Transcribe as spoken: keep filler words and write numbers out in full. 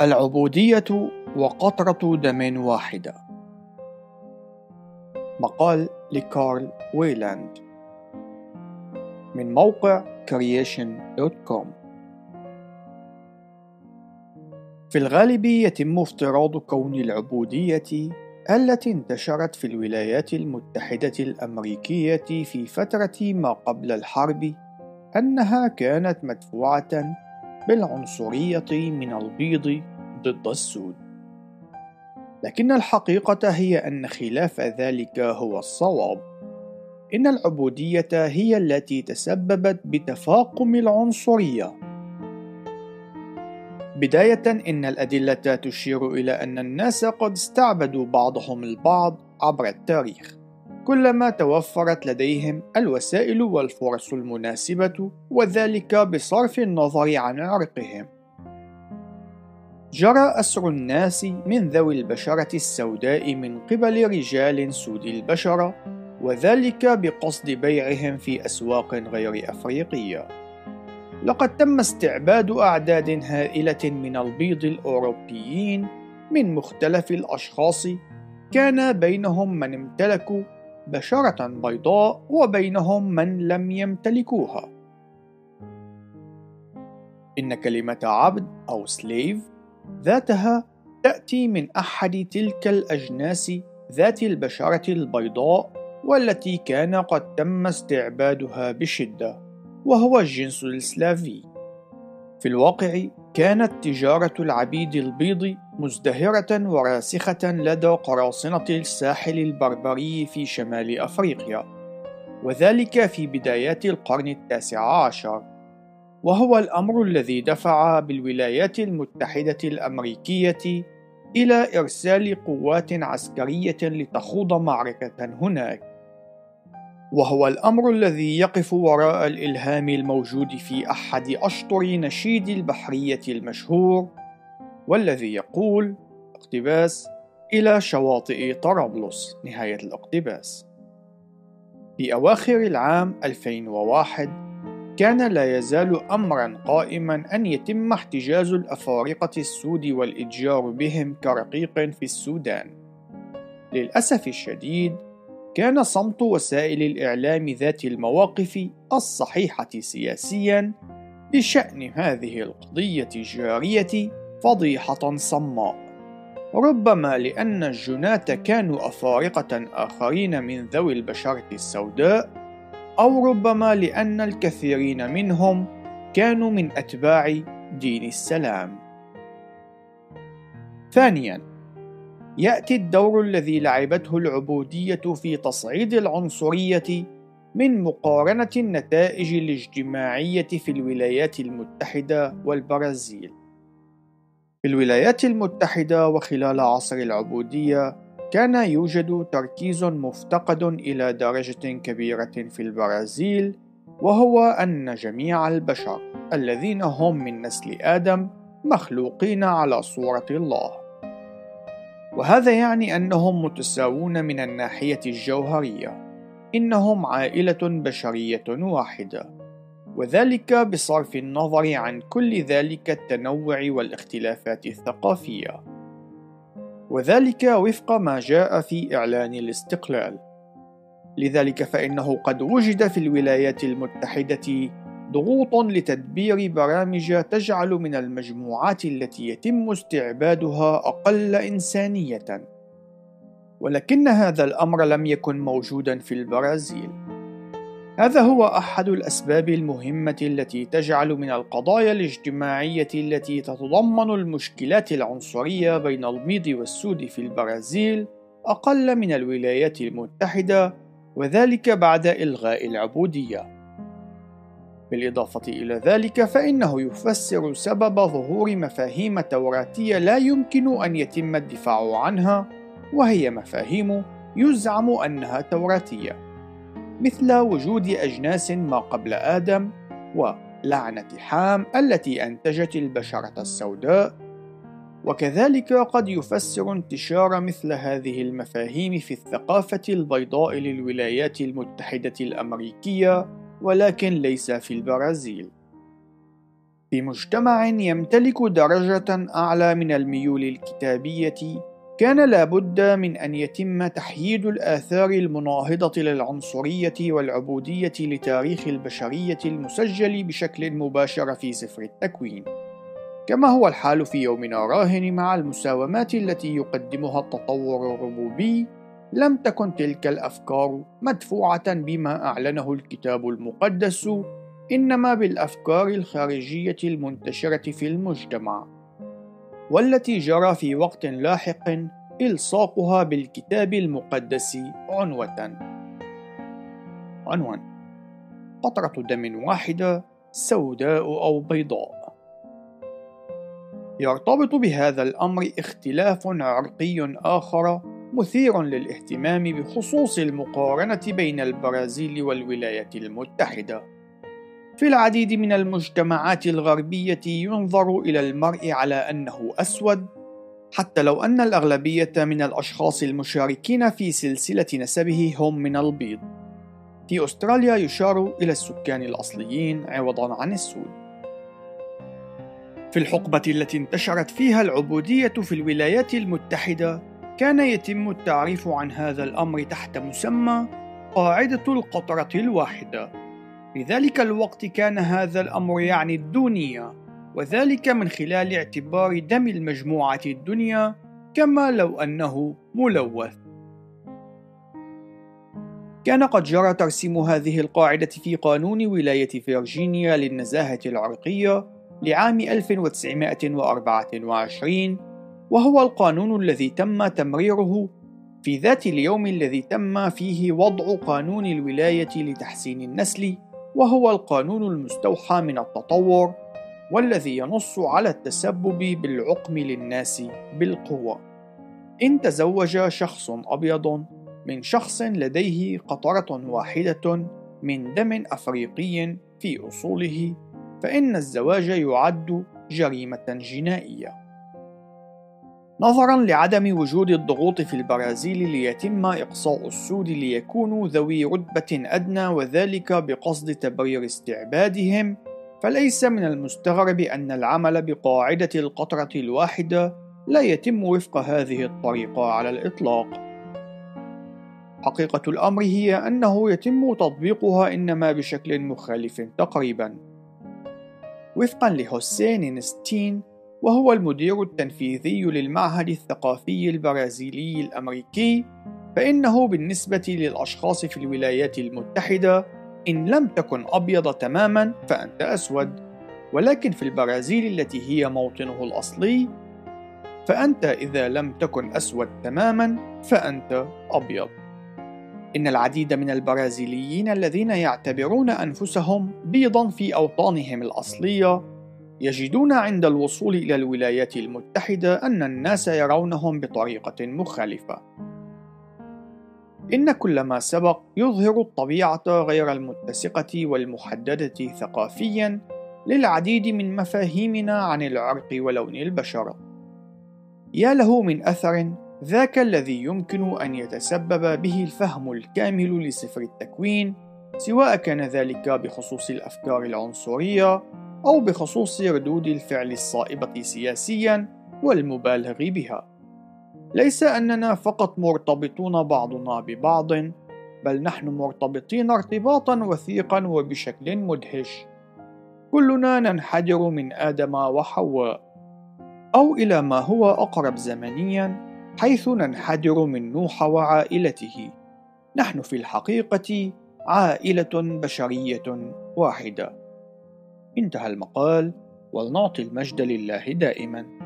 العبودية وقطرة دم واحدة. مقال لكارل ويلاند من موقع كرييشن دوت كوم. في الغالب يتم افتراض كون العبودية التي انتشرت في الولايات المتحدة الأمريكية في فترة ما قبل الحرب أنها كانت مدفوعة بالعنصرية من البيض ضد السود، لكن الحقيقة هي أن خلاف ذلك هو الصواب. إن العبودية هي التي تسببت بتفاقم العنصرية. بداية، إن الأدلة تشير إلى أن الناس قد استعبدوا بعضهم البعض عبر التاريخ كلما توفرت لديهم الوسائل والفرص المناسبة، وذلك بصرف النظر عن عرقهم. جرى أسر الناس من ذوي البشرة السوداء من قبل رجال سود البشرة، وذلك بقصد بيعهم في أسواق غير أفريقية. لقد تم استعباد أعداد هائلة من البيض الأوروبيين من مختلف الأشخاص، كان بينهم من امتلكوا بشرة بيضاء وبينهم من لم يمتلكوها. إن كلمة عبد أو سليف ذاتها تأتي من أحد تلك الأجناس ذات البشرة البيضاء، والتي كان قد تم استعبادها بشدة، وهو الجنس السلافي. في الواقع كانت تجارة العبيد البيض مزدهرة وراسخة لدى قراصنة الساحل البربري في شمال أفريقيا، وذلك في بدايات القرن التاسع عشر، وهو الأمر الذي دفع بالولايات المتحدة الأمريكية إلى إرسال قوات عسكرية لتخوض معركة هناك. وهو الأمر الذي يقف وراء الإلهام الموجود في أحد أشطر نشيد البحرية المشهور، والذي يقول: اقتباس: إلى شواطئ طرابلس، نهاية الاقتباس. في أواخر العام ألفين وواحد كان لا يزال أمرا قائما أن يتم احتجاز الأفارقة السود والإتجار بهم كرقيق في السودان. للأسف الشديد، كان صمت وسائل الإعلام ذات المواقف الصحيحة سياسيا بشأن هذه القضية الجارية فضيحة صماء، ربما لأن الجناة كانوا أفارقة آخرين من ذوي البشرة السوداء، أو ربما لأن الكثيرين منهم كانوا من أتباع دين السلام. ثانياً، يأتي الدور الذي لعبته العبودية في تصعيد العنصرية من مقارنة النتائج الاجتماعية في الولايات المتحدة والبرازيل. في الولايات المتحدة وخلال عصر العبودية كان يوجد تركيز مفتقد إلى درجة كبيرة في البرازيل، وهو أن جميع البشر الذين هم من نسل آدم مخلوقين على صورة الله، وهذا يعني أنهم متساوون من الناحية الجوهرية. إنهم عائلة بشرية واحدة، وذلك بصرف النظر عن كل ذلك التنوع والاختلافات الثقافية، وذلك وفق ما جاء في إعلان الاستقلال. لذلك فإنه قد وجد في الولايات المتحدة ضغوط لتدبير برامج تجعل من المجموعات التي يتم استعبادها أقل إنسانية، ولكن هذا الأمر لم يكن موجودا في البرازيل. هذا هو أحد الأسباب المهمة التي تجعل من القضايا الاجتماعية التي تتضمن المشكلات العنصرية بين البيض والسود في البرازيل أقل من الولايات المتحدة، وذلك بعد إلغاء العبودية. بالإضافة إلى ذلك، فإنه يفسر سبب ظهور مفاهيم توراتية لا يمكن أن يتم الدفاع عنها، وهي مفاهيم يزعم أنها توراتية، مثل وجود أجناس ما قبل آدم، ولعنة حام التي أنتجت البشرة السوداء. وكذلك قد يفسر انتشار مثل هذه المفاهيم في الثقافة البيضاء للولايات المتحدة الأمريكية، ولكن ليس في البرازيل. في مجتمع يمتلك درجة أعلى من الميول الكتابية، كان لابد من أن يتم تحييد الآثار المناهضة للعنصرية والعبودية لتاريخ البشرية المسجل بشكل مباشر في سفر التكوين، كما هو الحال في يومنا الراهن مع المساومات التي يقدمها التطور الربوبي. لم تكن تلك الأفكار مدفوعة بما أعلنه الكتاب المقدس، إنما بالأفكار الخارجية المنتشرة في المجتمع، والتي جرى في وقت لاحق إلصاقها بالكتاب المقدس عنوة. عنوان: قطرة دم واحدة، سوداء أو بيضاء. يرتبط بهذا الأمر اختلاف عرقي آخر مثير للاهتمام بخصوص المقارنة بين البرازيل والولايات المتحدة. في العديد من المجتمعات الغربية ينظر إلى المرء على أنه أسود، حتى لو أن الأغلبية من الأشخاص المشاركين في سلسلة نسبه هم من البيض. في أستراليا يشار إلى السكان الأصليين عوضاً عن السود. في الحقبة التي انتشرت فيها العبودية في الولايات المتحدة، كان يتم التعريف عن هذا الأمر تحت مسمى قاعدة القطرة الواحدة. في ذلك الوقت كان هذا الأمر يعني الدونية، وذلك من خلال اعتبار دم المجموعة الدنيا كما لو أنه ملوث. كان قد جرى ترسيم هذه القاعدة في قانون ولاية فيرجينيا للنزاهة العرقية لعام ألف وتسعمائة وأربعة وعشرين، وهو القانون الذي تم تمريره في ذات اليوم الذي تم فيه وضع قانون الولاية لتحسين النسل، وهو القانون المستوحى من التطور، والذي ينص على التسبب بالعقم للناس بالقوة. إن تزوج شخص أبيض من شخص لديه قطرة واحدة من دم أفريقي في أصوله، فإن الزواج يعد جريمة جنائية. نظراً لعدم وجود الضغوط في البرازيل ليتم إقصاء السود ليكونوا ذوي رتبة أدنى، وذلك بقصد تبرير استعبادهم، فليس من المستغرب أن العمل بقاعدة القطرة الواحدة لا يتم وفق هذه الطريقة على الإطلاق. حقيقة الأمر هي أنه يتم تطبيقها إنما بشكل مخالف تقريباً. وفقاً لحسين نستين، وهو المدير التنفيذي للمعهد الثقافي البرازيلي الأمريكي، فإنه بالنسبة للأشخاص في الولايات المتحدة إن لم تكن أبيض تماماً فأنت أسود، ولكن في البرازيل التي هي موطنه الأصلي فأنت إذا لم تكن أسود تماماً فأنت أبيض. إن العديد من البرازيليين الذين يعتبرون أنفسهم بيضاً في أوطانهم الأصلية يجدون عند الوصول إلى الولايات المتحدة أن الناس يرونهم بطريقة مخالفة. إن كل ما سبق يظهر الطبيعة غير المتسقة والمحددة ثقافياً للعديد من مفاهيمنا عن العرق ولون البشرة. يا له من أثر ذاك الذي يمكن أن يتسبب به الفهم الكامل لسفر التكوين، سواء كان ذلك بخصوص الأفكار العنصرية أو بخصوص ردود الفعل الصائبة سياسياً والمبالغ بها. ليس أننا فقط مرتبطون بعضنا ببعض، بل نحن مرتبطين ارتباطاً وثيقاً وبشكل مدهش. كلنا ننحدر من آدم وحواء، أو إلى ما هو أقرب زمنياً حيث ننحدر من نوح وعائلته. نحن في الحقيقة عائلة بشرية واحدة. انتهى المقال، ولنعطي المجد لله دائما.